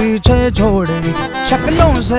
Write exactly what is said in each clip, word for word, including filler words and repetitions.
पीछे छोड़े, शक्लों से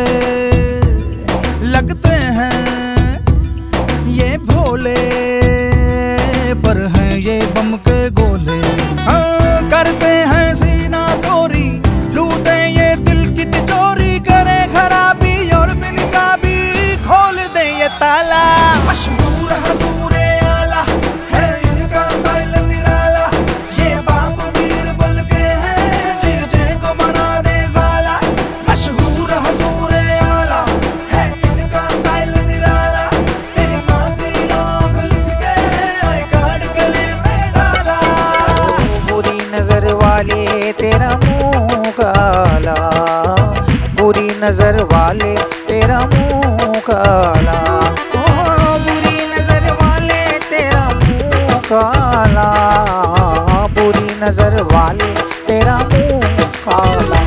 लगते हैं ये भोले, पर हैं ये बम के गोले। हाँ, करते हैं सीना चोरी, लूटे ये दिल की तिजोरी, करे खराबी और बिन चाबी खोल दे ये ताला। मशहूर हजूरे आला है इनका स्टाइल निराला, ये बाप बीरबल के हैं जीजे को बना दे साला। मशहूर हजूरे आला है इनका स्टाइल निराला, मेरी माँ की आँख लिख के आई कार्ड गले में डाला। बुरी नजर वाले तेरा मुंह काला, बुरी नजर वाले तेरा मुंह काला, ओ बुरी नजर वाले तेरा मुंह काला, बुरी नजर वाले तेरा मुंह काला।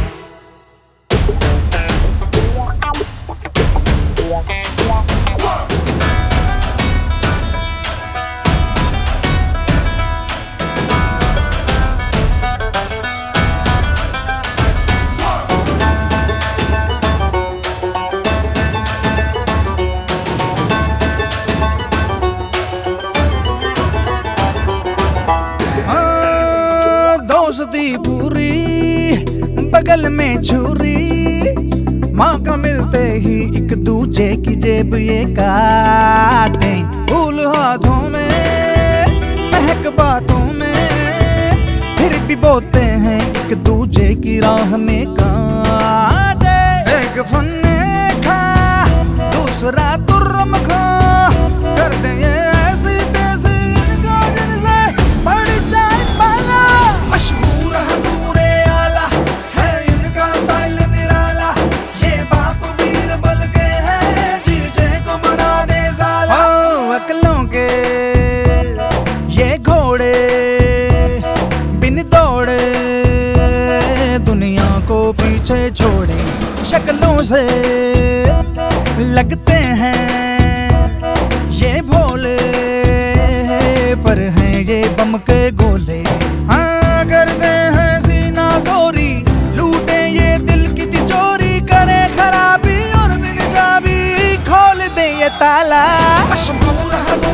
दोस्ती पूरी बगल में छुरी, मौका मिलते ही एक दूजे की जेब ये काटे। फूल हाथों में महक बातों में, फिर भी बोते हैं एक दूजे की राह में कांटे। एक फन्ने खा दूसरा तुर्रम खा, करते ये ऐसी तैसी इनका जिनसे बढ़ जाए पाला। मशहूर हजूरे आला है इनका स्टाइल निराला, ये बाप बीरबल के हैं जीजे को बना दे साला। ओ अकलों के ये घोड़े बिन दौड़े, दुनिया को पीछे छोड़े, शक्लों से लगते हैं ये भोले, पर हैं ये बम के गोले। हाँ, करते हैं सीना चोरी, लूटे ये दिल की तिजोरी, करे खराबी और बिन चाबी खोल दे ये ताला। मशहूर